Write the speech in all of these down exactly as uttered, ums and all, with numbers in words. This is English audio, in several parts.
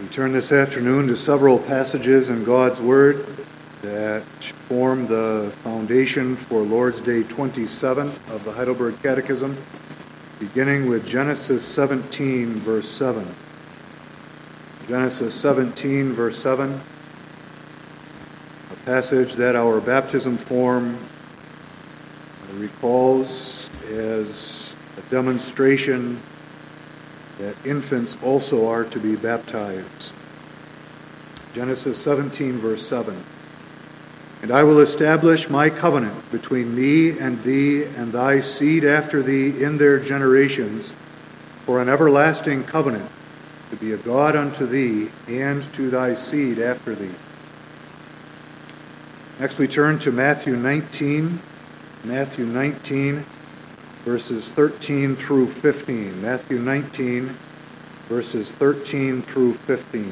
Turn this afternoon to several passages in God's Word that form the foundation for Lord's Day twenty-seven of the Heidelberg Catechism, beginning with Genesis seventeen, verse seven. Genesis seventeen, verse seven, a passage that our baptism form recalls as a demonstration that infants also are to be baptized. Genesis seventeen, verse seven. And I will establish my covenant between me and thee and thy seed after thee in their generations for an everlasting covenant, to be a God unto thee and to thy seed after thee. Next we turn to Matthew nineteen, Matthew nineteen, verses thirteen through fifteen. Matthew nineteen, verses thirteen through fifteen.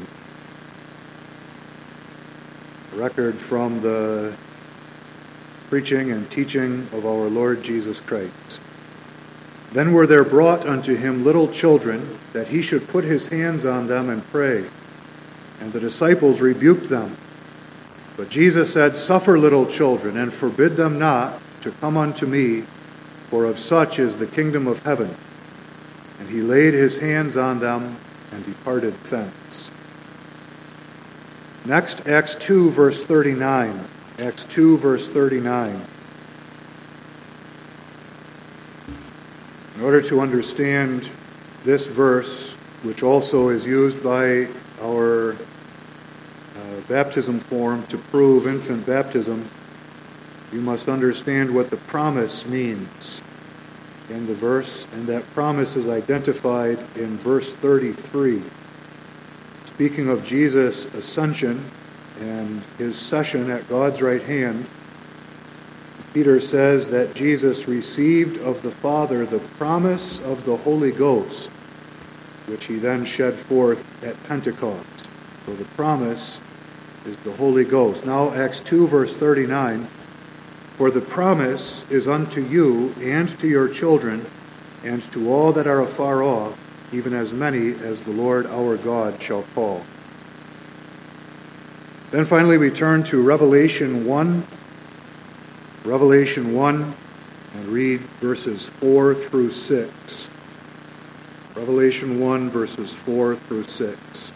A record from the preaching and teaching of our Lord Jesus Christ. Then were there brought unto him little children, that he should put his hands on them and pray. And the disciples rebuked them. But Jesus said, Suffer little children, and forbid them not to come unto me, for of such is the kingdom of heaven. And he laid his hands on them and departed thence. Next, Acts two, verse thirty-nine. Acts two, verse thirty-nine. In order to understand this verse, which also is used by our uh, baptism form to prove infant baptism, you must understand what the promise means in the verse, and that promise is identified in verse thirty-three. Speaking of Jesus' ascension and his session at God's right hand, Peter says that Jesus received of the Father the promise of the Holy Ghost, which he then shed forth at Pentecost. So the promise is the Holy Ghost. Now Acts two, verse thirty-nine, For the promise is unto you and to your children and to all that are afar off, even as many as the Lord our God shall call. Then finally we turn to Revelation one, Revelation one, and read verses four through six. Revelation one, verses four through six.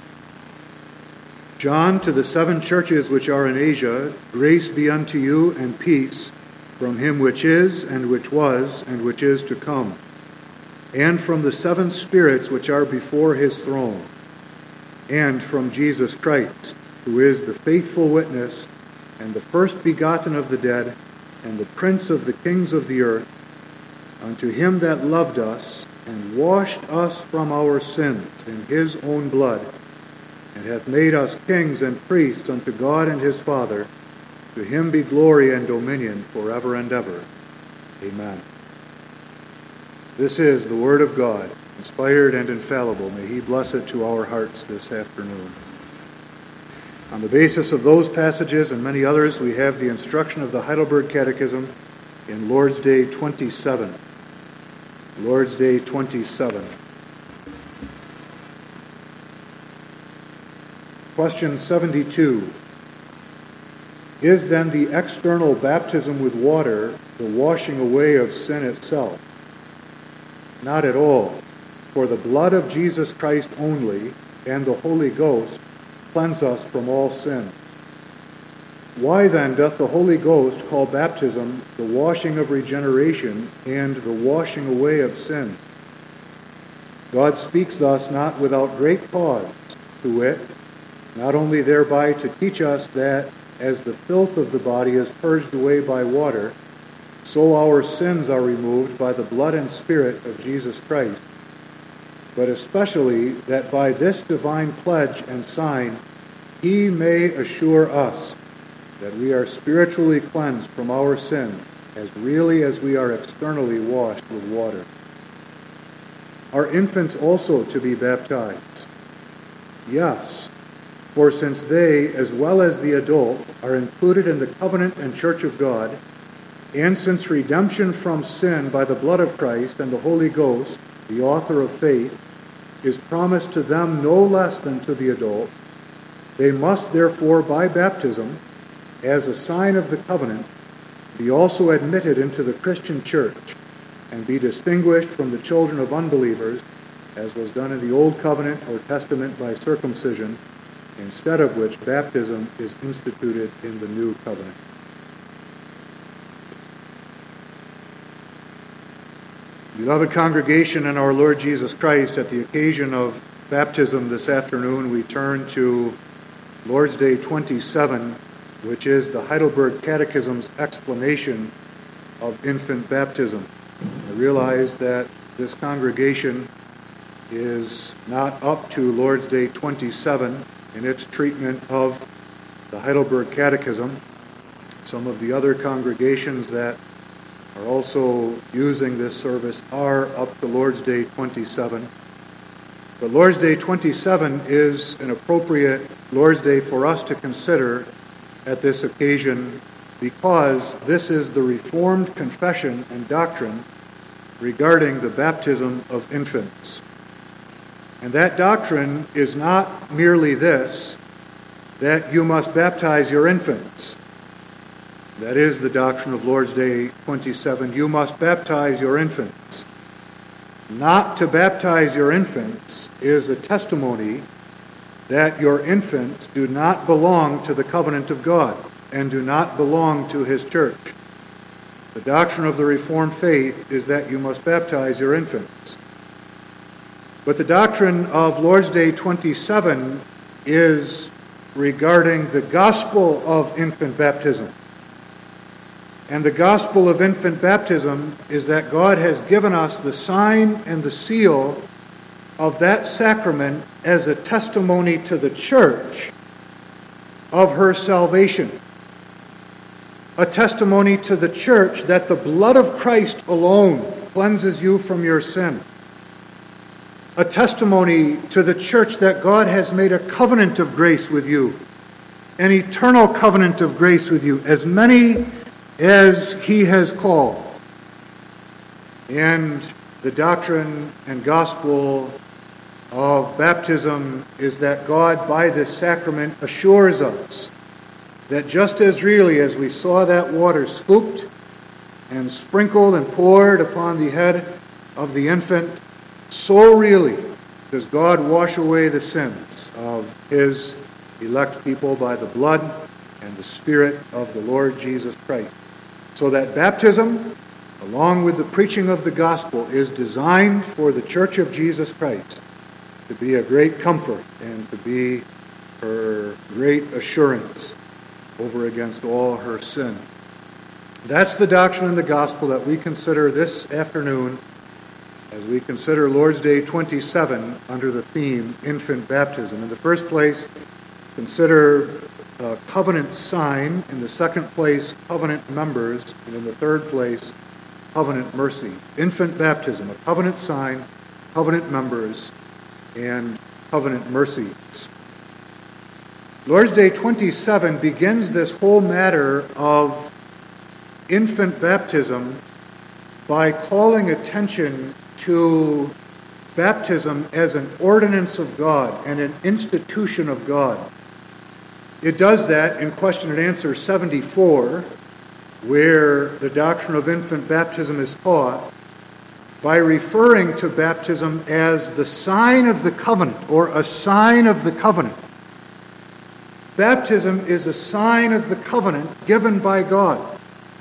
John, to the seven churches which are in Asia, grace be unto you and peace from him which is, and which was, and which is to come, and from the seven spirits which are before his throne, and from Jesus Christ, who is the faithful witness, and the first begotten of the dead, and the prince of the kings of the earth, unto him that loved us, and washed us from our sins in his own blood, and hath made us kings and priests unto God and his Father. To him be glory and dominion forever and ever. Amen. This is the word of God, inspired and infallible. May he bless it to our hearts this afternoon. On the basis of those passages and many others, we have the instruction of the Heidelberg Catechism in Lord's Day twenty-seven. Lord's Day twenty-seven. Question seventy-two. Is then the external baptism with water the washing away of sin itself? Not at all, for the blood of Jesus Christ only and the Holy Ghost cleanse us from all sin. Why then doth the Holy Ghost call baptism the washing of regeneration and the washing away of sin? God speaks thus not without great cause, to wit, not only thereby to teach us that as the filth of the body is purged away by water, so our sins are removed by the blood and Spirit of Jesus Christ, but especially that by this divine pledge and sign he may assure us that we are spiritually cleansed from our sin as really as we are externally washed with water. Are infants also to be baptized? Yes, for since they, as well as the adult, are included in the covenant and church of God, and since redemption from sin by the blood of Christ and the Holy Ghost, the author of faith, is promised to them no less than to the adult, they must therefore, by baptism, as a sign of the covenant, be also admitted into the Christian church and be distinguished from the children of unbelievers, as was done in the Old Covenant or Testament by circumcision, instead of which baptism is instituted in the New Covenant. Beloved congregation in our Lord Jesus Christ, at the occasion of baptism this afternoon, we turn to Lord's Day twenty-seven, which is the Heidelberg Catechism's explanation of infant baptism. I realize that this congregation is not up to Lord's Day twenty-seven in its treatment of the Heidelberg Catechism. Some of the other congregations that are also using this service are up to Lord's Day twenty-seven. But Lord's Day twenty-seven is an appropriate Lord's Day for us to consider at this occasion, because this is the Reformed confession and doctrine regarding the baptism of infants. And that doctrine is not merely this, that you must baptize your infants. That is the doctrine of Lord's Day twenty-seven. You must baptize your infants. Not to baptize your infants is a testimony that your infants do not belong to the covenant of God and do not belong to His church. The doctrine of the Reformed faith is that you must baptize your infants. But the doctrine of Lord's Day twenty-seven is regarding the gospel of infant baptism. And the gospel of infant baptism is that God has given us the sign and the seal of that sacrament as a testimony to the church of her salvation. A testimony to the church that the blood of Christ alone cleanses you from your sin. A testimony to the church that God has made a covenant of grace with you, an eternal covenant of grace with you, as many as He has called. And the doctrine and gospel of baptism is that God, by this sacrament, assures us that just as really as we saw that water scooped and sprinkled and poured upon the head of the infant, so really does God wash away the sins of His elect people by the blood and the Spirit of the Lord Jesus Christ. So that baptism, along with the preaching of the gospel, is designed for the Church of Jesus Christ to be a great comfort and to be her great assurance over against all her sin. That's the doctrine in the gospel that we consider this afternoon as we consider Lord's Day twenty-seven under the theme infant baptism. In the first place, consider a covenant sign. In the second place, covenant members. And in the third place, covenant mercy. Infant baptism, a covenant sign, covenant members, and covenant mercies. Lord's Day twenty-seven begins this whole matter of infant baptism by calling attention to baptism as an ordinance of God and an institution of God. It does that in question and answer seventy-four, where the doctrine of infant baptism is taught, by referring to baptism as the sign of the covenant, or a sign of the covenant. Baptism is a sign of the covenant given by God.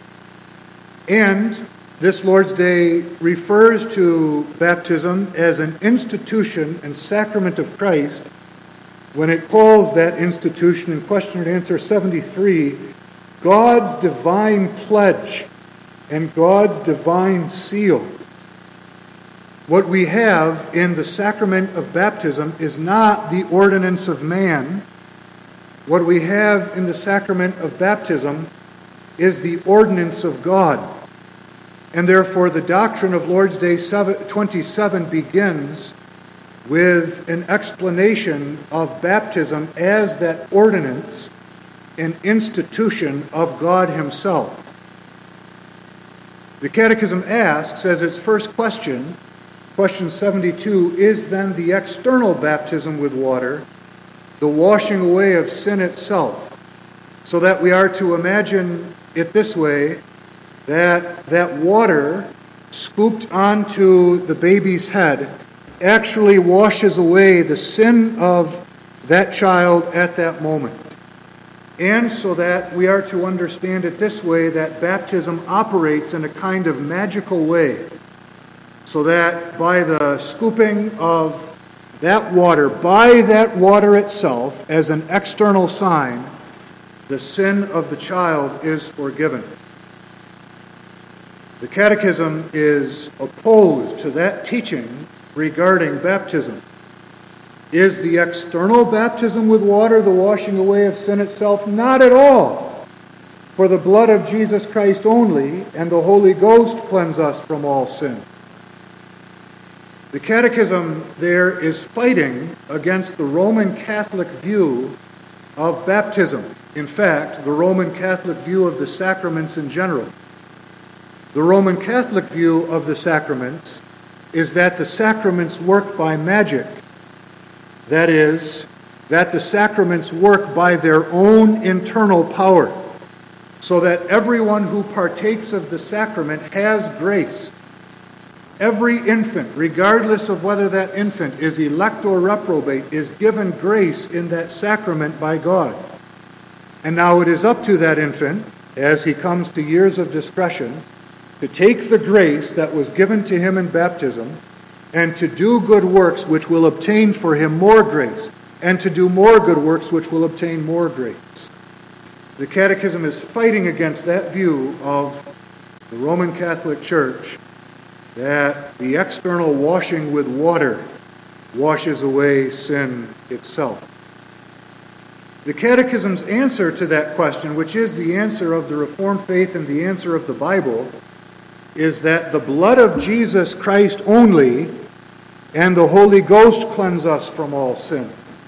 And this Lord's Day refers to baptism as an institution and sacrament of Christ when it calls that institution in question and answer seventy-three God's divine pledge and God's divine seal. What we have in the sacrament of baptism is not the ordinance of man. What we have in the sacrament of baptism is the ordinance of God. And therefore the doctrine of Lord's Day twenty-seven begins with an explanation of baptism as that ordinance and institution of God Himself. The Catechism asks, as its first question, Question seventy-two, is then the external baptism with water the washing away of sin itself? So that we are to imagine it this way, that that water scooped onto the baby's head actually washes away the sin of that child at that moment. And so that we are to understand it this way, that baptism operates in a kind of magical way, so that by the scooping of that water, by that water itself, as an external sign, the sin of the child is forgiven. The Catechism is opposed to that teaching regarding baptism. Is the external baptism with water the washing away of sin itself? Not at all. For the blood of Jesus Christ only and the Holy Ghost cleanse us from all sin. The Catechism there is fighting against the Roman Catholic view of baptism. In fact, the Roman Catholic view of the sacraments in general. The Roman Catholic view of the sacraments is that the sacraments work by magic. That is, that the sacraments work by their own internal power, so that everyone who partakes of the sacrament has grace. Every infant, regardless of whether that infant is elect or reprobate, is given grace in that sacrament by God. And now it is up to that infant, as he comes to years of discretion, to take the grace that was given to him in baptism and to do good works which will obtain for him more grace, and to do more good works which will obtain more grace. The Catechism is fighting against that view of the Roman Catholic Church, that the external washing with water washes away sin itself. The Catechism's answer to that question, which is the answer of the Reformed faith and the answer of the Bible, is that the blood of Jesus Christ only and the Holy Ghost cleanse us from all sin.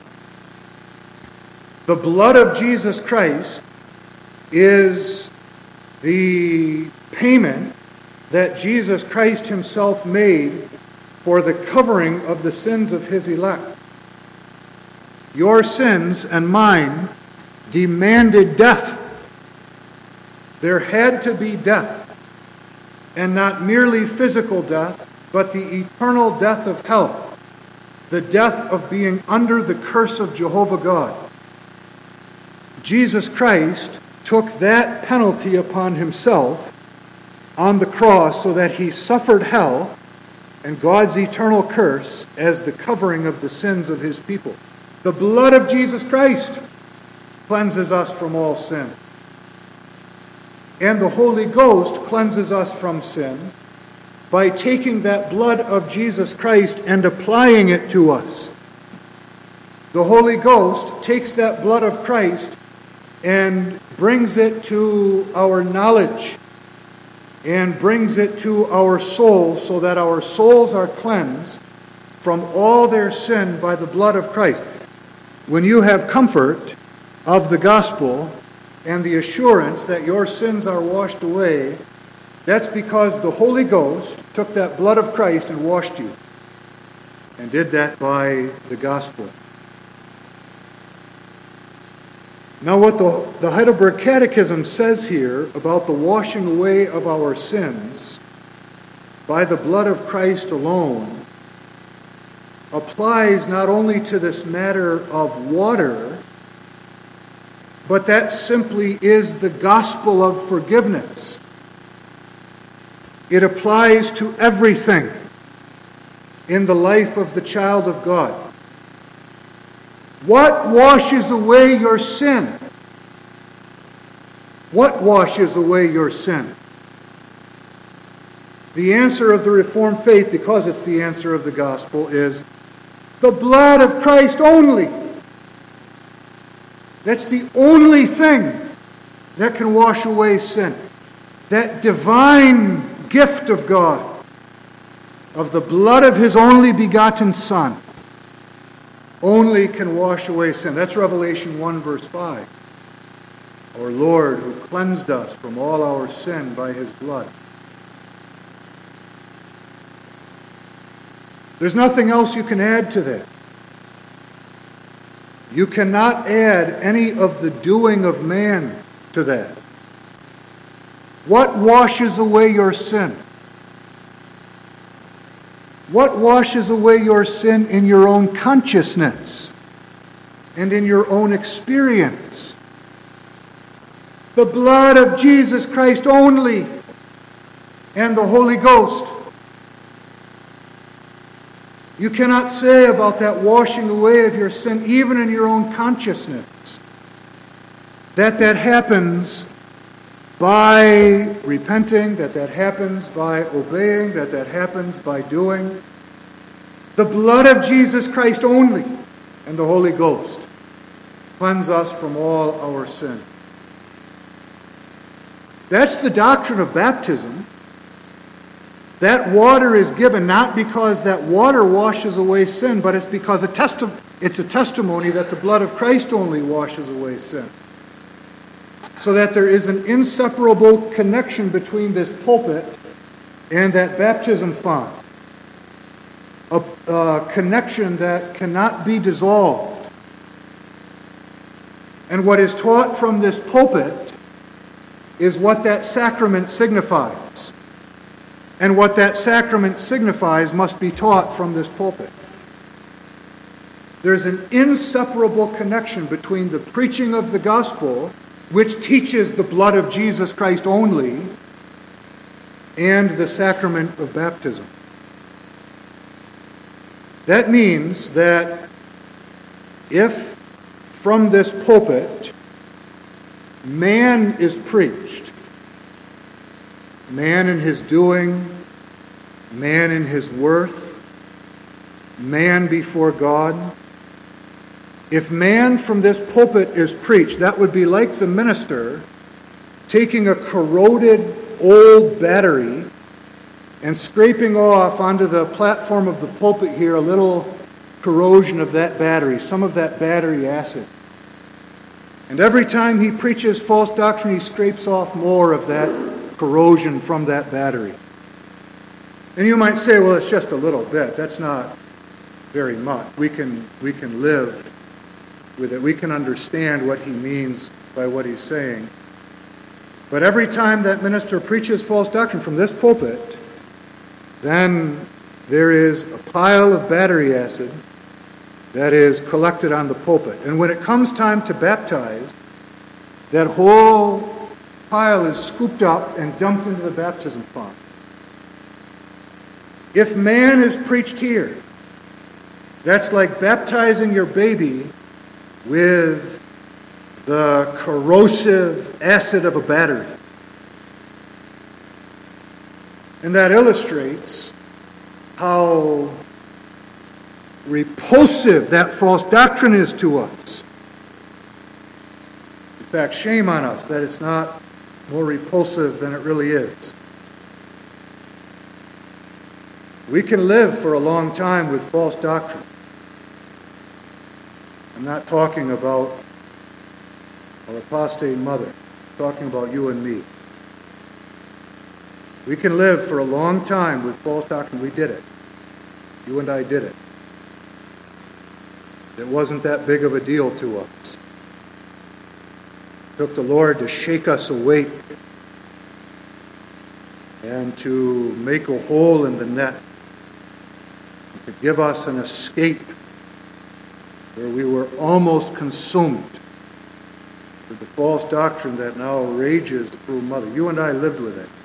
The blood of Jesus Christ is the payment that Jesus Christ himself made for the covering of the sins of his elect. Your sins and mine demanded death. There had to be death, and not merely physical death, but the eternal death of hell, the death of being under the curse of Jehovah God. Jesus Christ took that penalty upon himself on the cross so that he suffered hell and God's eternal curse as the covering of the sins of his people. The blood of Jesus Christ cleanses us from all sin. And the Holy Ghost cleanses us from sin by taking that blood of Jesus Christ and applying it to us. The Holy Ghost takes that blood of Christ and brings it to our knowledge and brings it to our souls so that our souls are cleansed from all their sin by the blood of Christ. When you have comfort of the gospel and the assurance that your sins are washed away, that's because the Holy Ghost took that blood of Christ and washed you, and did that by the gospel. Now what the, the Heidelberg Catechism says here about the washing away of our sins by the blood of Christ alone applies not only to this matter of water, but that simply is the gospel of forgiveness. It applies to everything in the life of the child of God. What washes away your sin? What washes away your sin? The answer of the Reformed faith, because it's the answer of the gospel, is the blood of Christ only. That's the only thing that can wash away sin. That divine gift of God, of the blood of his only begotten Son, only can wash away sin. That's Revelation one, verse five. Our Lord, who cleansed us from all our sin by his blood. There's nothing else you can add to that. You cannot add any of the doing of man to that. What washes away your sin? What washes away your sin in your own consciousness and in your own experience? The blood of Jesus Christ only and the Holy Ghost. You cannot say about that washing away of your sin, even in your own consciousness, that that happens by repenting, that that happens by obeying, that that happens by doing. The blood of Jesus Christ only and the Holy Ghost cleanse us from all our sin. That's the doctrine of baptism. That water is given not because that water washes away sin, but it's because a testi- it's a testimony that the blood of Christ only washes away sin. So that there is an inseparable connection between this pulpit and that baptism font. A, a connection that cannot be dissolved. And what is taught from this pulpit is what that sacrament signifies. And what that sacrament signifies must be taught from this pulpit. There's an inseparable connection between the preaching of the gospel, which teaches the blood of Jesus Christ only, and the sacrament of baptism. That means that if from this pulpit man is preached, man in his doing, man in his worth, man before God. If man from this pulpit is preached, that would be like the minister taking a corroded old battery and scraping off onto the platform of the pulpit here a little corrosion of that battery, some of that battery acid. And every time he preaches false doctrine, he scrapes off more of that corrosion from that battery. And you might say, well, it's just a little bit. That's not very much. We can we can live with it. We can understand what he means by what he's saying. But every time that minister preaches false doctrine from this pulpit, then there is a pile of battery acid that is collected on the pulpit. And when it comes time to baptize, that whole pile is scooped up and dumped into the baptism font. If man is preached here, that's like baptizing your baby with the corrosive acid of a battery. And that illustrates how repulsive that false doctrine is to us. In fact, shame on us that it's not more repulsive than it really is. We can live for a long time with false doctrine. I'm not talking about an apostate mother. I'm talking about you and me. We can live for a long time with false doctrine. We did it. You and I did it. It wasn't that big of a deal to us. It took the Lord to shake us awake and to make a hole in the net, to give us an escape where we were almost consumed with the false doctrine that now rages through Mother. You and I lived with it.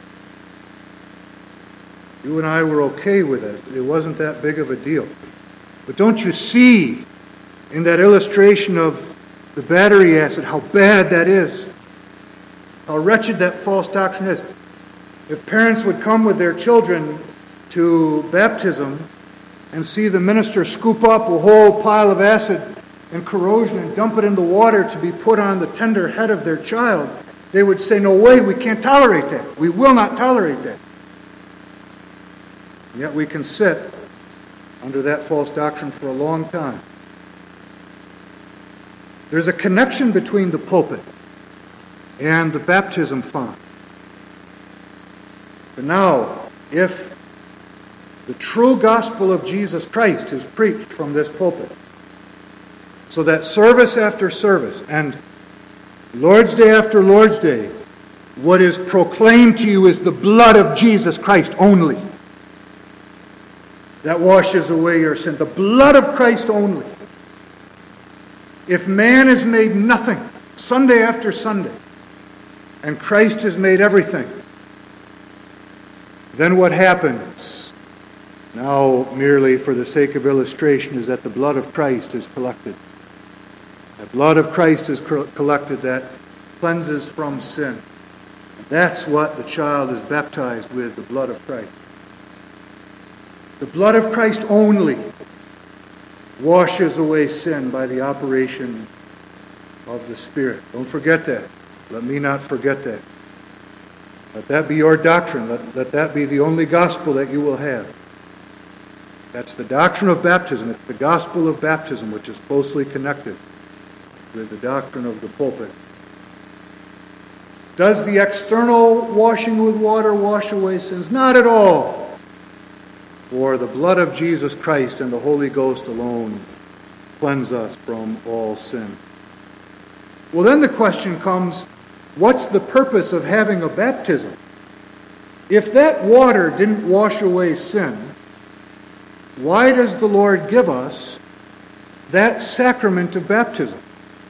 You and I were okay with it. It wasn't that big of a deal. But don't you see in that illustration of the battery acid how bad that is? How wretched that false doctrine is. If parents would come with their children to baptism and see the minister scoop up a whole pile of acid and corrosion and dump it in the water to be put on the tender head of their child, they would say, no way, we can't tolerate that. We will not tolerate that. And yet we can sit under that false doctrine for a long time. There's a connection between the pulpit and the baptism font. But now, if The true gospel of Jesus Christ is preached from this pulpit. So that service after service and Lord's Day after Lord's Day, what is proclaimed to you is the blood of Jesus Christ only. That washes away your sin. The blood of Christ only. If man is made nothing, Sunday after Sunday, and Christ has made everything, then what happens, now merely for the sake of illustration, is that the blood of Christ is collected. The blood of Christ is collected that cleanses from sin. That's what the child is baptized with, the blood of Christ. The blood of Christ only washes away sin by the operation of the Spirit. Don't forget that. Let me not forget that. Let that be your doctrine. Let, let that be the only gospel that you will have. That's the doctrine of baptism. It's the gospel of baptism, which is closely connected with the doctrine of the pulpit. Does the external washing with water wash away sins? Not at all. For the blood of Jesus Christ and the Holy Ghost alone cleanse us from all sin. Well, then the question comes, what's the purpose of having a baptism? If that water didn't wash away sin, why does the Lord give us that sacrament of baptism?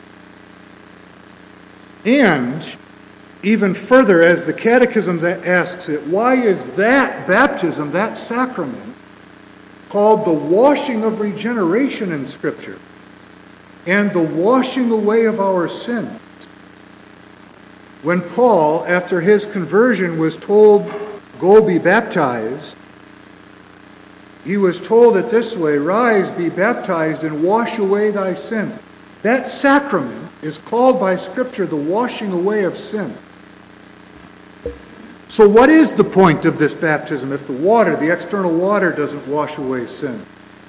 And even further, as the Catechism asks it, why is that baptism, that sacrament, called the washing of regeneration in Scripture and the washing away of our sins? When Paul, after his conversion, was told, go be baptized, he was told it this way, rise, be baptized, and wash away thy sins. That sacrament is called by Scripture the washing away of sin. So what is the point of this baptism if the water, the external water, doesn't wash away sin?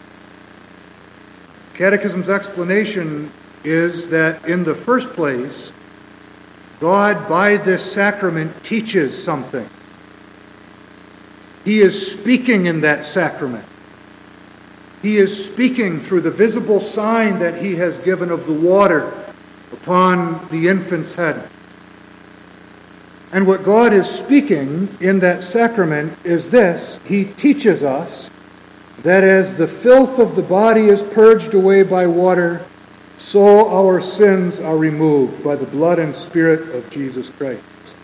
Catechism's explanation is that in the first place, God by this sacrament teaches something. He is speaking in that sacrament. He is speaking through the visible sign that he has given of the water upon the infant's head. And what God is speaking in that sacrament is this. He teaches us that as the filth of the body is purged away by water, so our sins are removed by the blood and Spirit of Jesus Christ.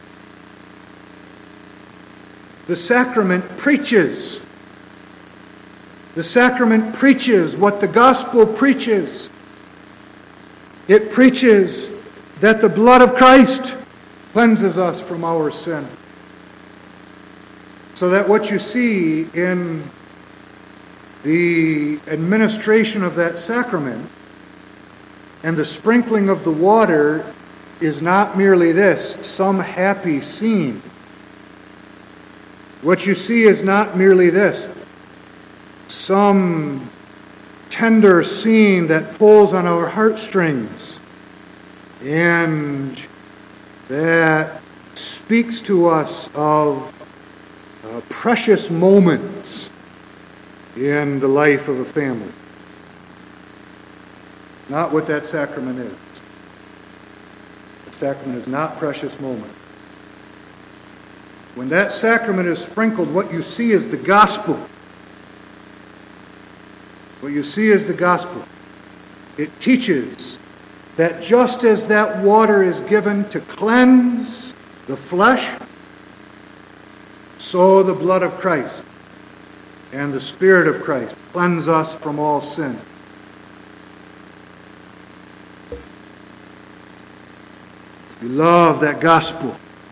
The sacrament preaches. The sacrament preaches what the gospel preaches. It preaches that the blood of Christ cleanses us from our sin. So that what you see in the administration of that sacrament and the sprinkling of the water is not merely this, some happy scene. What you see is not merely this, some tender scene that pulls on our heartstrings and that speaks to us of uh, precious moments in the life of a family. Not what that sacrament is. The sacrament is not precious moments. When that sacrament is sprinkled, what you see is the gospel. What you see is the gospel. It teaches that just as that water is given to cleanse the flesh, so the blood of Christ and the Spirit of Christ cleanse us from all sin. You love that gospel.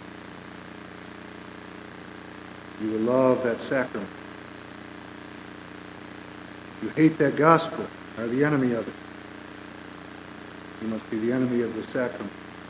You will love that sacrament. You hate that gospel, are the enemy of it. You must be the enemy of the sacrament.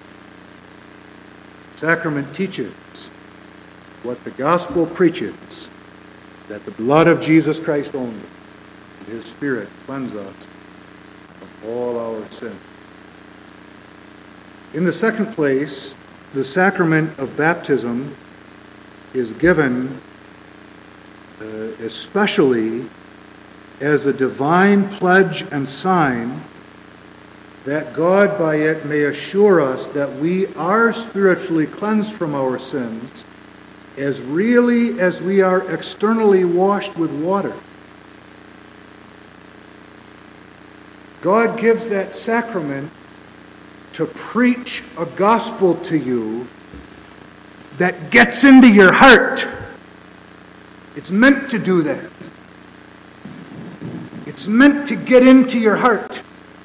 Sacrament teaches what the gospel preaches, that the blood of Jesus Christ only and his Spirit cleanse us of all our sin. In the second place, the sacrament of baptism is given uh, especially as a divine pledge and sign that God by it may assure us that we are spiritually cleansed from our sins as really as we are externally washed with water. God gives that sacrament to preach a gospel to you that gets into your heart. It's meant to do that. It's meant to get into your heart.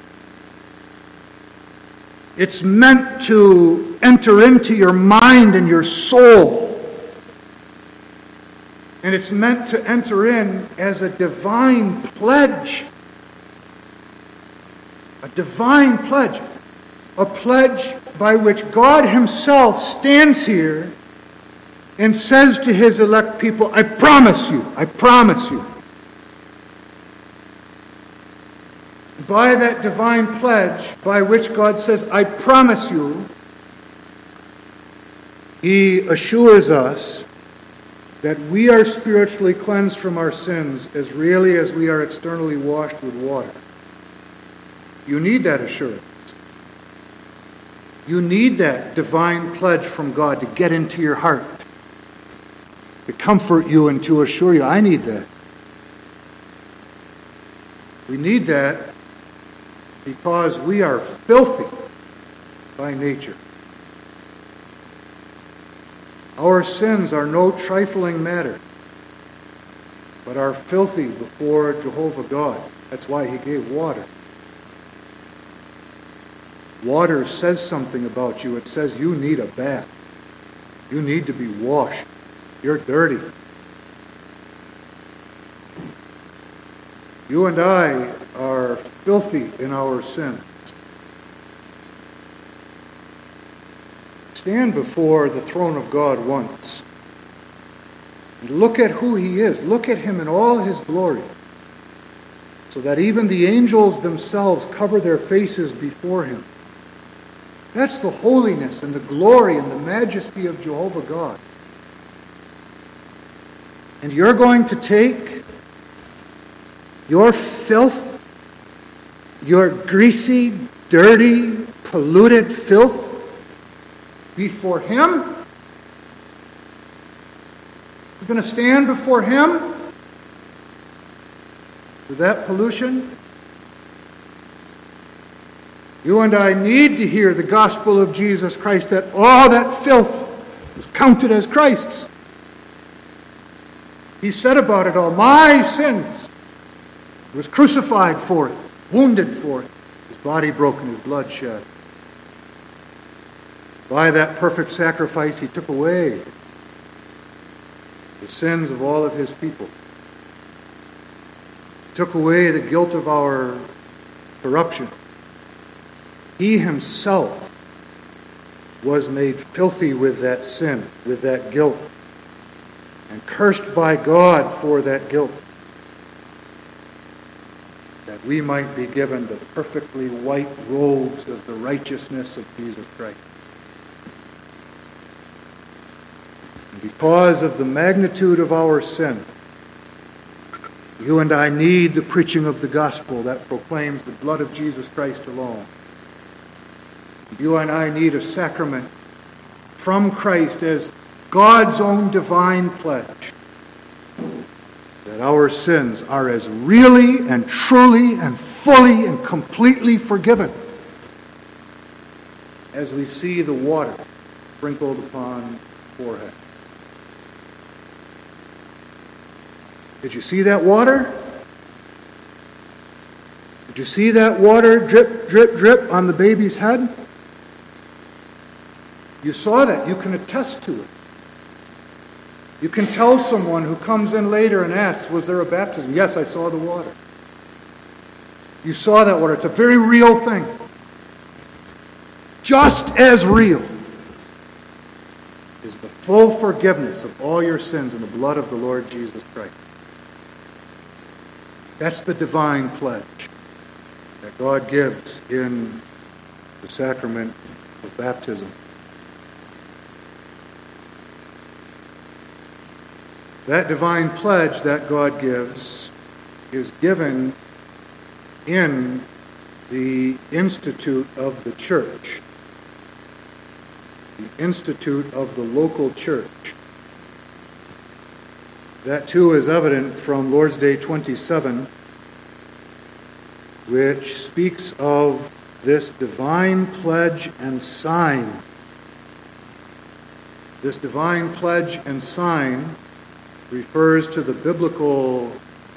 It's meant to enter into your mind and your soul. And it's meant to enter in as a divine pledge. A divine pledge. A pledge by which God himself stands here and says to his elect people, I promise you, I promise you. By that divine pledge by which God says, I promise you, he assures us that we are spiritually cleansed from our sins as really as we are externally washed with water. You need that assurance. You need that divine pledge from God to get into your heart, to comfort you and to assure you. I need that. We need that because we are filthy by nature. Our sins are no trifling matter, but are filthy before Jehovah God. That's why he gave water. Water says something about you. It says you need a bath. You need to be washed. You're dirty. You and I are filthy in our sins. Stand before the throne of God once. And look at who he is. Look at him in all his glory. So that even the angels themselves cover their faces before him. That's the holiness and the glory and the majesty of Jehovah God. And you're going to take your filth, your greasy, dirty, polluted filth before him? You're going to stand before him with that pollution? You and I need to hear the gospel of Jesus Christ, that all that filth is counted as Christ's. He said about it all, my sins. He was crucified for it, wounded for it, his body broken, his blood shed. By that perfect sacrifice, he took away the sins of all of his people. He took away the guilt of our corruption. He himself was made filthy with that sin, with that guilt, and cursed by God for that guilt, that we might be given the perfectly white robes of the righteousness of Jesus Christ. And because of the magnitude of our sin, you and I need the preaching of the gospel that proclaims the blood of Jesus Christ alone. You and I need a sacrament from Christ as God's own divine pledge that our sins are as really and truly and fully and completely forgiven as we see the water sprinkled upon the forehead. Did you see that water? Did you see that water drip, drip, drip on the baby's head? You saw that. You can attest to it. You can tell someone who comes in later and asks, was there a baptism? Yes, I saw the water. You saw that water. It's a very real thing. Just as real is the full forgiveness of all your sins in the blood of the Lord Jesus Christ. That's the divine pledge that God gives in the sacrament of baptism. That divine pledge that God gives is given in the institute of the church, the institute of the local church. That too is evident from Lord's Day twenty-seven, which speaks of this divine pledge and sign. This divine pledge and sign refers to the biblical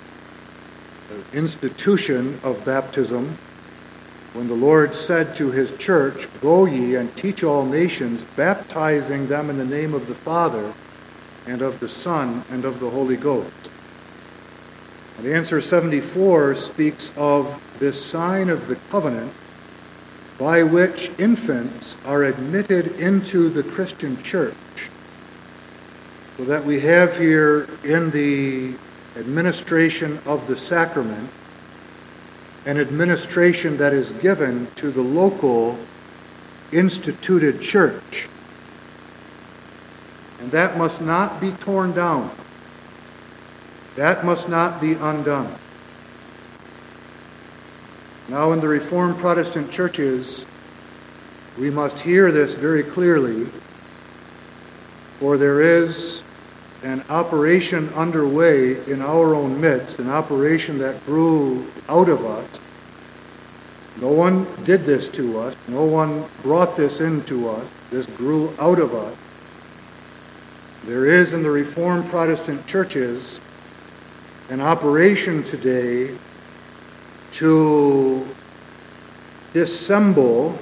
institution of baptism, when the Lord said to his church, "Go ye and teach all nations, baptizing them in the name of the Father, and of the Son, and of the Holy Ghost." And answer seventy-four speaks of this sign of the covenant by which infants are admitted into the Christian church. So that we have here in the administration of the sacrament an administration that is given to the local instituted church. And that must not be torn down. That must not be undone. Now, in the Reformed Protestant churches, we must hear this very clearly, for there is an operation underway in our own midst, an operation that grew out of us. No one did this to us. No one brought this into us. This grew out of us. There is in the Reformed Protestant churches an operation today to dissemble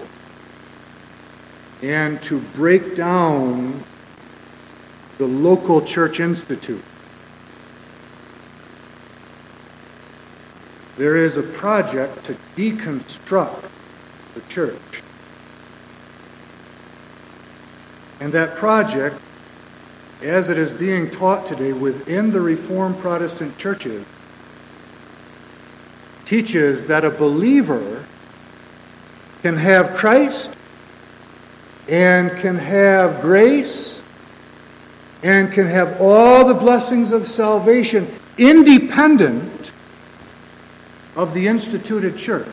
and to break down the local church institute. There is a project to deconstruct the church. And that project, as it is being taught today within the Reformed Protestant churches, teaches that a believer can have Christ and can have grace and can have all the blessings of salvation independent of the instituted church.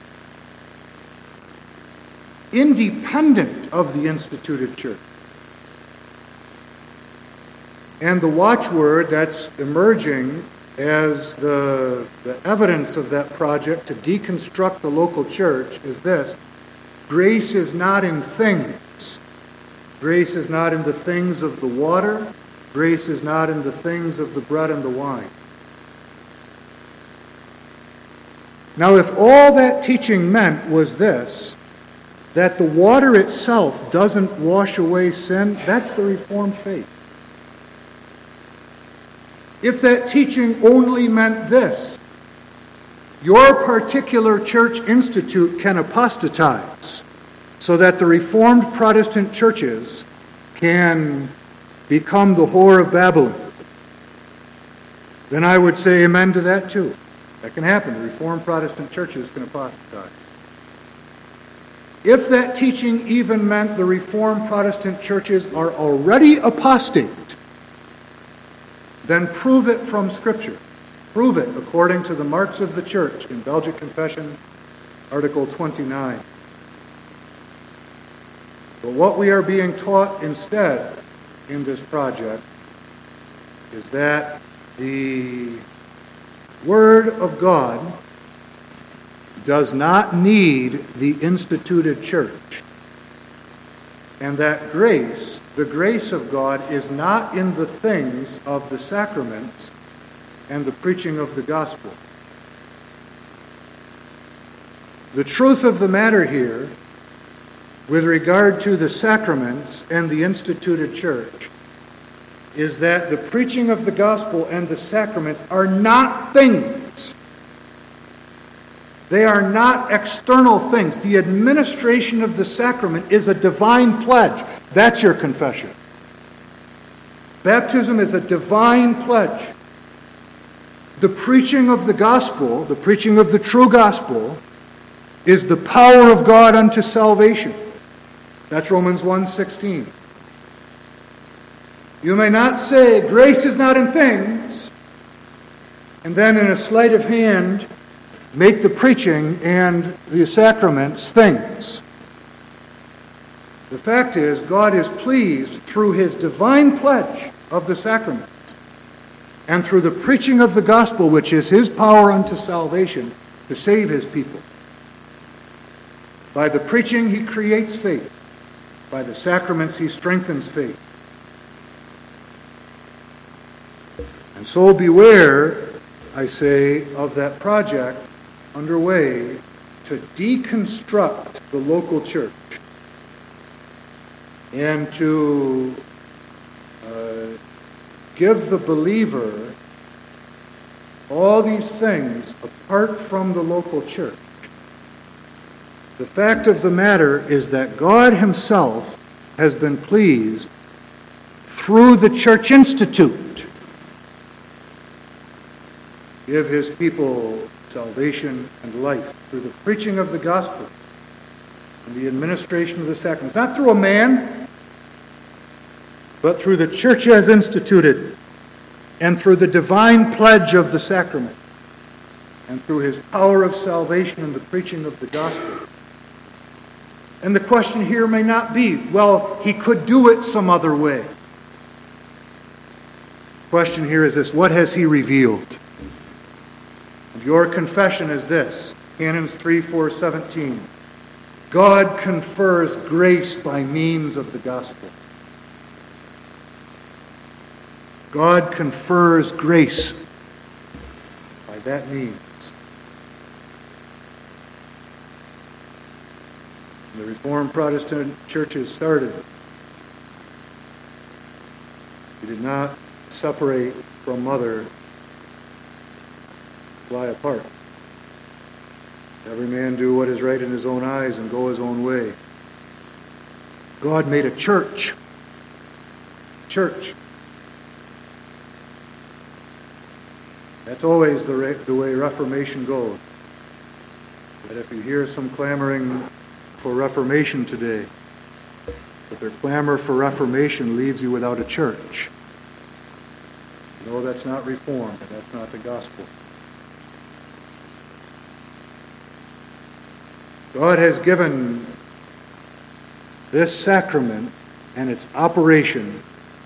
Independent of the instituted church. And the watchword that's emerging as the, the evidence of that project to deconstruct the local church is this: grace is not in things. Grace is not in the things of the water. Grace is not in the things of the bread and the wine. Now, if all that teaching meant was this, that the water itself doesn't wash away sin, that's the Reformed faith. If that teaching only meant this, your particular church institute can apostatize so that the Reformed Protestant churches can become the whore of Babylon, then I would say amen to that too. That can happen. The Reformed Protestant churches can apostatize. If that teaching even meant the Reformed Protestant churches are already apostate, then prove it from Scripture. Prove it according to the marks of the church in Belgic Confession, Article twenty-nine. But what we are being taught instead in this project is that the Word of God does not need the instituted church, and that grace, the grace of God, is not in the things of the sacraments and the preaching of the gospel. The truth of the matter here, with regard to the sacraments and the instituted church, is that the preaching of the gospel and the sacraments are not things. They are not external things. The administration of the sacrament is a divine pledge. That's your confession. Baptism is a divine pledge. The preaching of the gospel, the preaching of the true gospel, is the power of God unto salvation. That's Romans one sixteen. You may not say grace is not in things, and then in a sleight of hand make the preaching and the sacraments things. The fact is, God is pleased through his divine pledge of the sacraments and through the preaching of the gospel, which is his power unto salvation, to save his people. By the preaching, he creates faith. By the sacraments, he strengthens faith. And so beware, I say, of that project underway to deconstruct the local church and to uh, give the believer all these things apart from the local church. The fact of the matter is that God himself has been pleased through the Church Institute give his people salvation and life through the preaching of the gospel and the administration of the sacraments. Not through a man, but through the church as instituted and through the divine pledge of the sacrament and through his power of salvation and the preaching of the gospel. And the question here may not be, well, he could do it some other way. The question here is this: what has he revealed? And your confession is this, Canons three four seventeen. God confers grace by means of the gospel. God confers grace by that means. The Reformed Protestant churches started. He did not separate from mother, fly apart. Every man do what is right in his own eyes and go his own way. God made a church. Church. That's always the, re- the way Reformation goes. That if you hear some clamoring for Reformation today, but their clamor for Reformation leaves you without a church. No, that's not Reform, and that's not the gospel. God has given this sacrament and its operation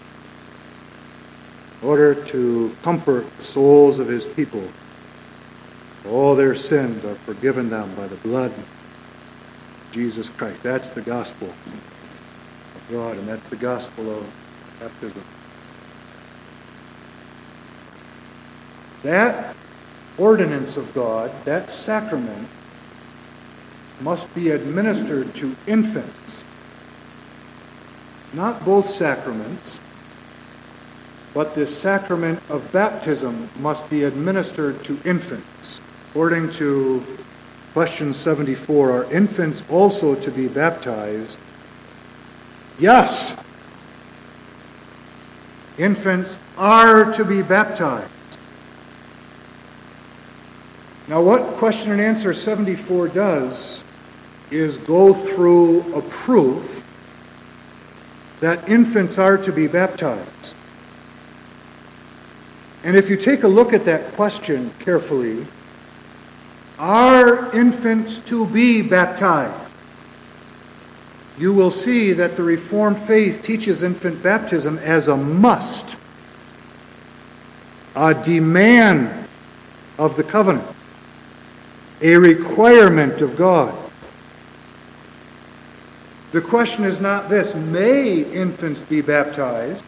in order to comfort the souls of his people. All their sins are forgiven them by the blood of Jesus Christ. That's the gospel of God, and that's the gospel of baptism. That ordinance of God, that sacrament, must be administered to infants. Not both sacraments, but this sacrament of baptism must be administered to infants. According to question seventy-four, are infants also to be baptized? Yes. Infants are to be baptized. Now, what question and answer seventy-four does is go through a proof that infants are to be baptized. And if you take a look at that question carefully, are infants to be baptized? You will see that the Reformed faith teaches infant baptism as a must, a demand of the covenant, a requirement of God. The question is not this: may infants be baptized?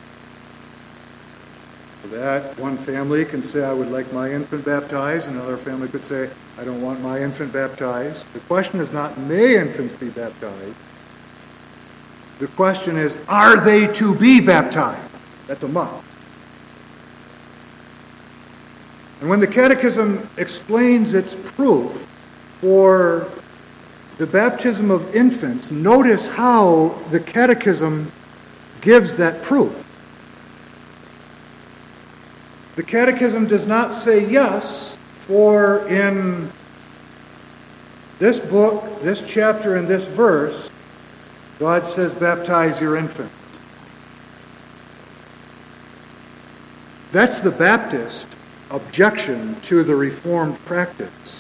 For that, one family can say, I would like my infant baptized, and another family could say, I don't want my infant baptized. The question is not, may infants be baptized? The question is, are they to be baptized? That's a must. And when the Catechism explains its proof for the baptism of infants, notice how the Catechism gives that proof. The Catechism does not say yes, for in this book, this chapter, and this verse, God says, baptize your infants. That's the Baptist objection to the Reformed practice.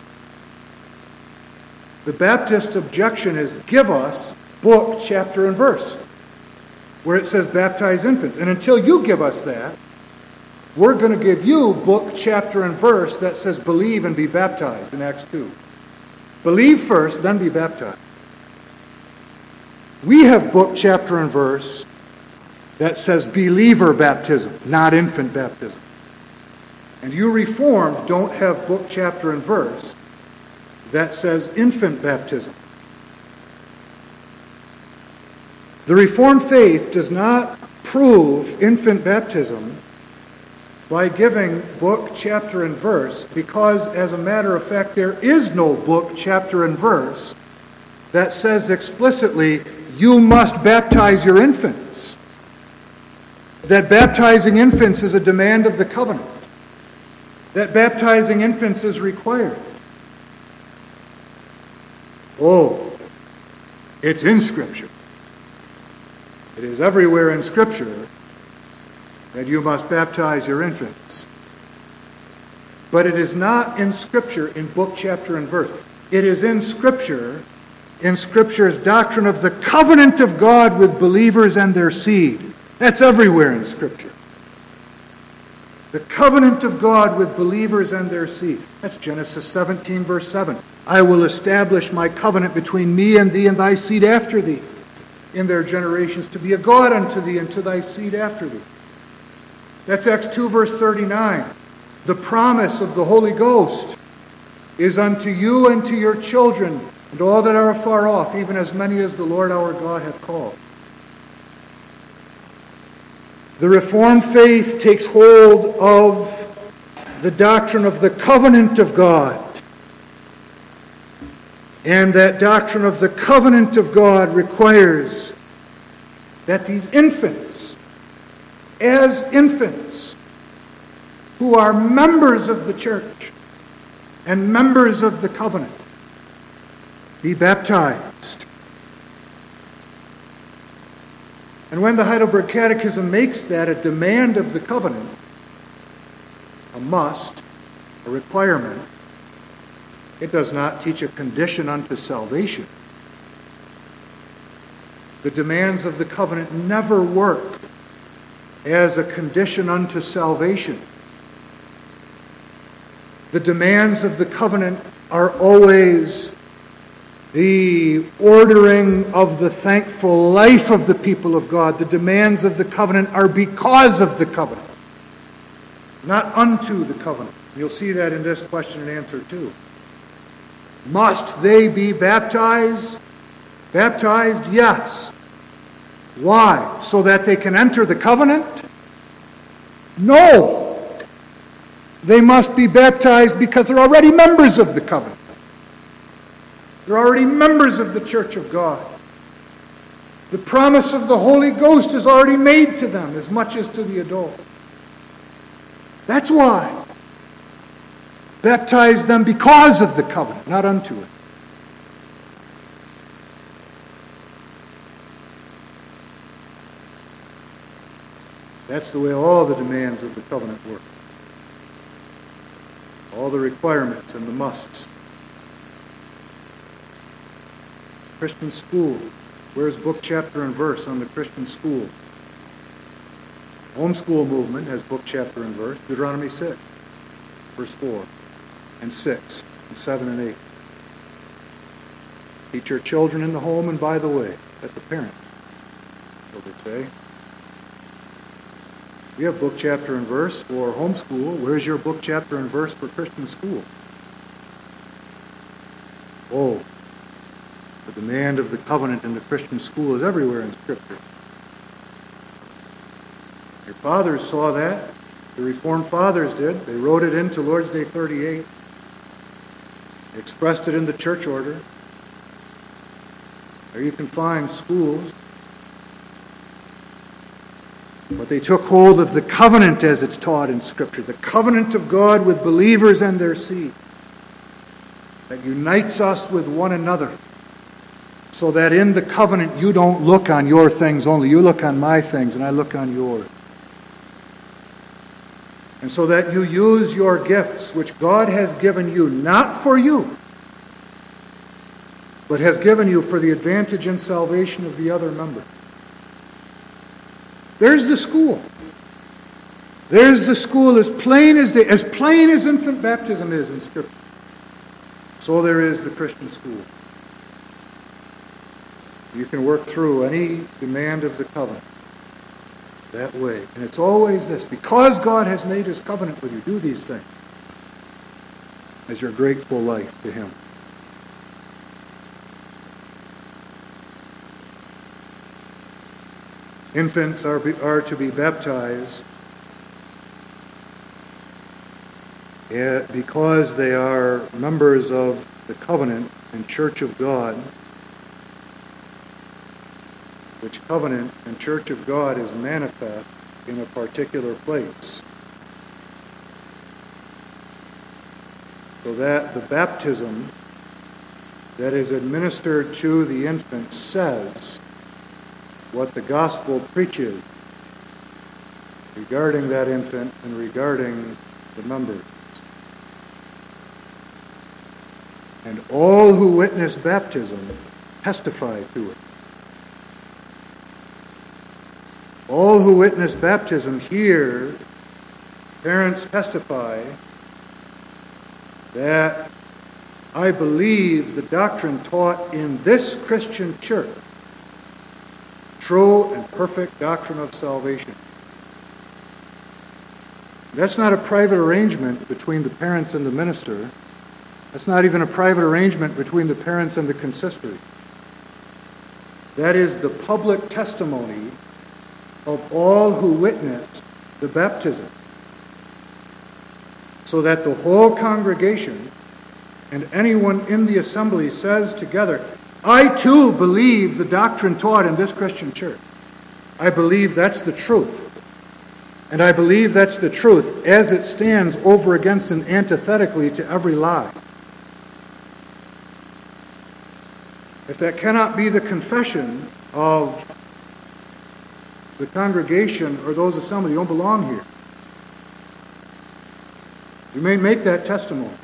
The Baptist objection is, give us book, chapter, and verse, where it says baptize infants. And until you give us that, we're going to give you book, chapter, and verse that says believe and be baptized in Acts two. Believe first, then be baptized. We have book, chapter, and verse that says believer baptism, not infant baptism. And you Reformed don't have book, chapter, and verse that says infant baptism. The Reformed faith does not prove infant baptism by giving book, chapter, and verse, because, as a matter of fact, there is no book, chapter, and verse that says explicitly, you must baptize your infants. That baptizing infants is a demand of the covenant. That baptizing infants is required. Oh, it's in Scripture. It is everywhere in Scripture that you must baptize your infants. But it is not in Scripture in book, chapter, and verse. It is in Scripture, in Scripture's doctrine of the covenant of God with believers and their seed. That's everywhere in Scripture. The covenant of God with believers and their seed. That's Genesis seventeen, verse seven. I will establish my covenant between me and thee and thy seed after thee in their generations, to be a God unto thee and to thy seed after thee. That's Acts two, verse thirty-nine. The promise of the Holy Ghost is unto you and to your children and all that are afar off, even as many as the Lord our God hath called. The Reformed faith takes hold of the doctrine of the covenant of God. And that doctrine of the covenant of God requires that these infants, as infants, who are members of the church and members of the covenant, be baptized. And when the Heidelberg Catechism makes that a demand of the covenant, a must, a requirement, it does not teach a condition unto salvation. The demands of the covenant never work as a condition unto salvation. The demands of the covenant are always the ordering of the thankful life of the people of God. The demands of the covenant are because of the covenant, not unto the covenant. You'll see that in this question and answer too. Must they be baptized? Baptized, yes. Why? So that they can enter the covenant? No. They must be baptized because they're already members of the covenant. They're already members of the church of God. The promise of the Holy Ghost is already made to them as much as to the adult. That's why. Baptize them because of the covenant, not unto it. That's the way all the demands of the covenant work. All the requirements and the musts. Christian school. Where's book, chapter, and verse on the Christian school? Homeschool movement has book, chapter, and verse. Deuteronomy six, verse four, and six, and seven, and eight. Teach your children in the home and by the way. That's the parent, so they say. We have book, chapter, and verse for homeschool. Where's your book, chapter, and verse for Christian school? Oh, the demand of the covenant in the Christian school is everywhere in Scripture. Your fathers saw that. The Reformed fathers did. They wrote it into Lord's Day thirty-eight. They expressed it in the church order. There you can find schools. But they took hold of the covenant as it's taught in Scripture, the covenant of God with believers and their seed, that unites us with one another, so that in the covenant you don't look on your things only. You look on my things and I look on yours. And so that you use your gifts, which God has given you, not for you, but has given you for the advantage and salvation of the other member. There's the school. There's the school as plain as day, as plain as infant baptism is in Scripture. So there is the Christian school. You can work through any demand of the covenant that way. And it's always this: because God has made his covenant with you, do these things as your grateful life to him. Infants are, be, are to be baptized because they are members of the covenant and church of God, which covenant and church of God is manifest in a particular place. So that the baptism that is administered to the infant says what the gospel preaches regarding that infant and regarding the members. And all who witness baptism testify to it. All who witness baptism hear parents testify that I believe the doctrine taught in this Christian church, true and perfect doctrine of salvation. That's not a private arrangement between the parents and the minister. That's not even a private arrangement between the parents and the consistory. That is the public testimony of all who witnessed the baptism, so that the whole congregation and anyone in the assembly says together, I too believe the doctrine taught in this Christian church. I believe that's the truth. And I believe that's the truth as it stands over against and antithetically to every lie. If that cannot be the confession of the congregation or those assembled, you don't belong here. You may make that testimony.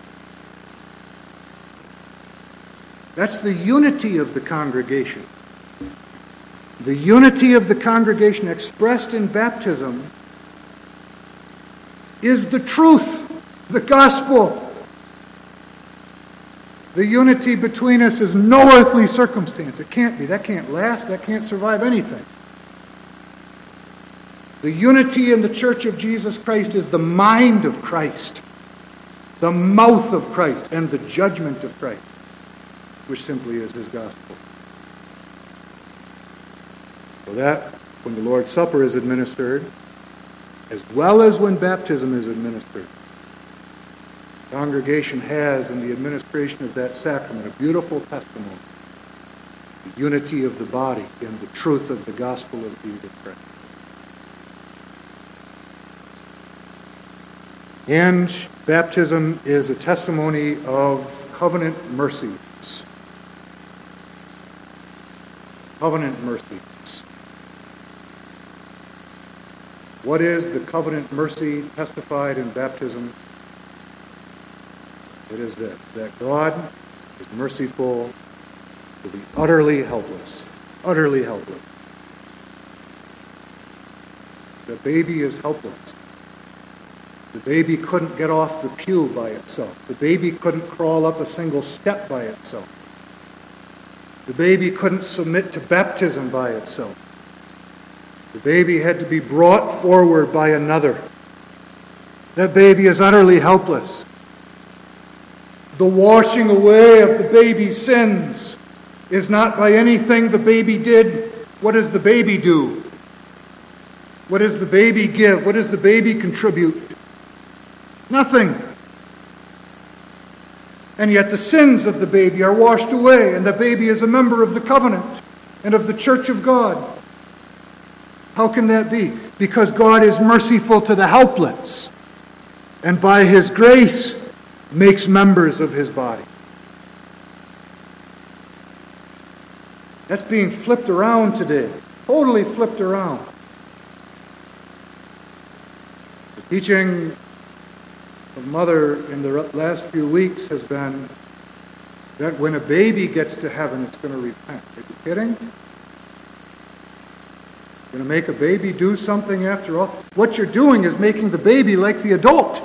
That's the unity of the congregation. The unity of the congregation expressed in baptism is the truth, the gospel. The unity between us is no earthly circumstance. It can't be. That can't last. That can't survive anything. The unity in the Church of Jesus Christ is the mind of Christ, the mouth of Christ, and the judgment of Christ, which simply is his gospel. So that, when the Lord's Supper is administered, as well as when baptism is administered, the congregation has in the administration of that sacrament a beautiful testimony, the unity of the body in the truth of the gospel of Jesus Christ. And baptism is a testimony of covenant mercies. Covenant mercies. What is the covenant mercy testified in baptism? It is that, that God is merciful to the utterly helpless. Utterly helpless. The baby is helpless. The baby couldn't get off the pew by itself. The baby couldn't crawl up a single step by itself. The baby couldn't submit to baptism by itself. The baby had to be brought forward by another. That baby is utterly helpless. The washing away of the baby's sins is not by anything the baby did. What does the baby do? What does the baby give? What does the baby contribute? Nothing. And yet the sins of the baby are washed away, and the baby is a member of the covenant and of the church of God. How can that be? Because God is merciful to the helpless, and by his grace makes members of his body. That's being flipped around today. Totally flipped around. The teaching of Mother in the last few weeks has been that when a baby gets to heaven, it's going to repent. Are you kidding? Going to make a baby do something after all? What you're doing is making the baby like the adult.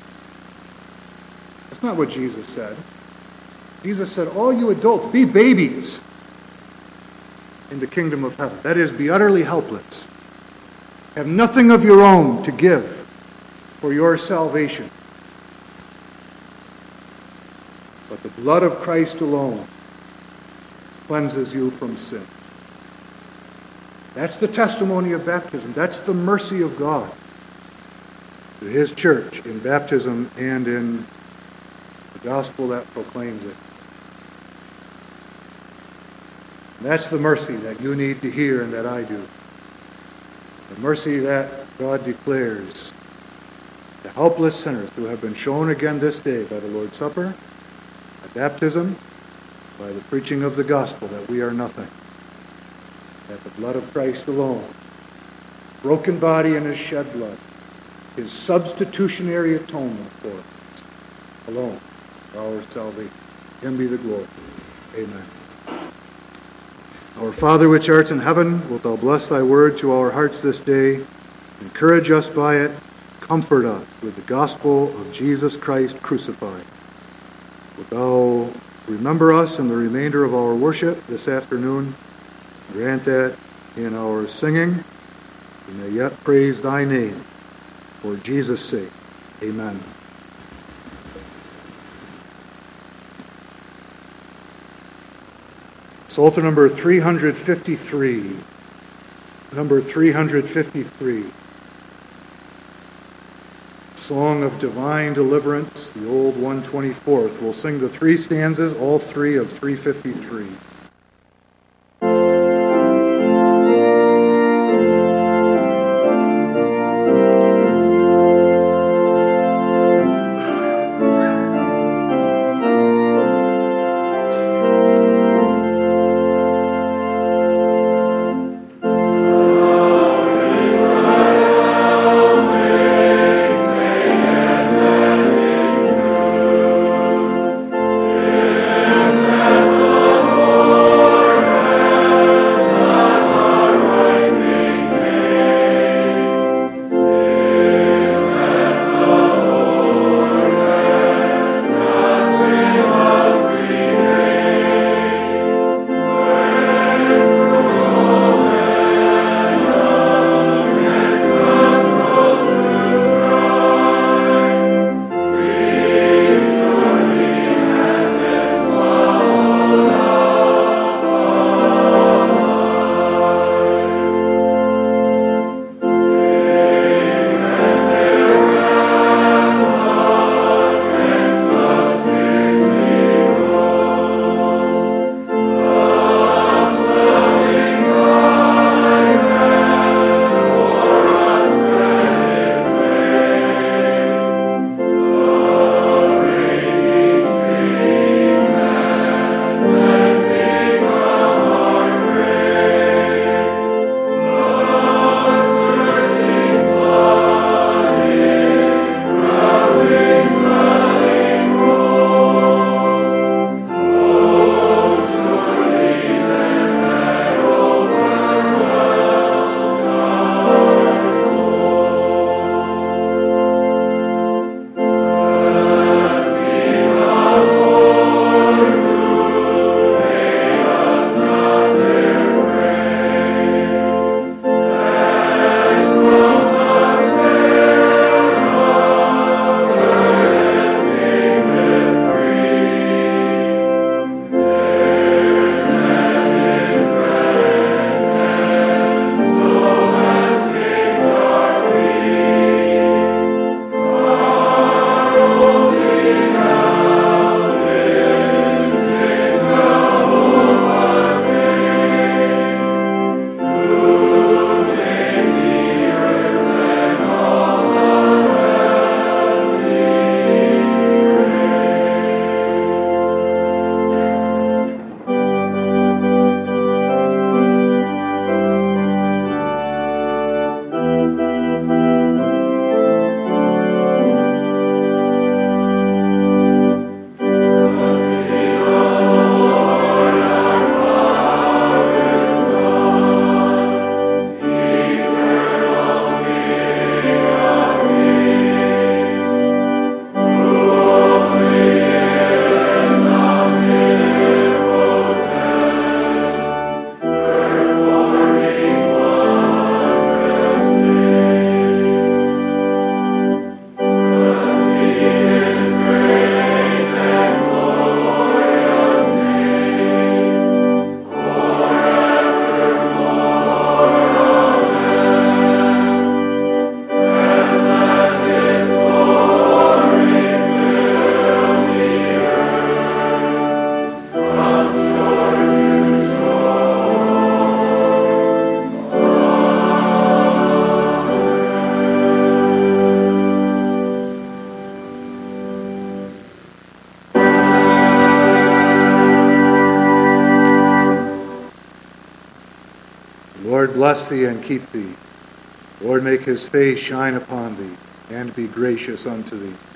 That's not what Jesus said. Jesus said, all you adults, be babies in the kingdom of heaven. That is, be utterly helpless. Have nothing of your own to give for your salvation. But the blood of Christ alone cleanses you from sin. That's the testimony of baptism. That's the mercy of God to His church in baptism and in the gospel that proclaims it. And that's the mercy that you need to hear and that I do. The mercy that God declares to helpless sinners who have been shown again this day by the Lord's Supper, by baptism, by the preaching of the gospel, that we are nothing. That the blood of Christ alone, broken body and His shed blood, His substitutionary atonement for us alone, for our salvation. Him be the glory. Amen. Our Father which art in heaven, wilt thou bless thy word to our hearts this day, encourage us by it, comfort us with the gospel of Jesus Christ crucified. Wilt thou remember us in the remainder of our worship this afternoon, grant that in our singing we may yet praise thy name for Jesus' sake. Amen. Psalter number three hundred fifty-three. Number three hundred fifty-three. Song of Divine Deliverance, the old one twenty-fourth. We'll sing the three stanzas, all three of three fifty-three. Oh Lord bless thee and keep thee. Lord make his face shine upon thee and be gracious unto thee.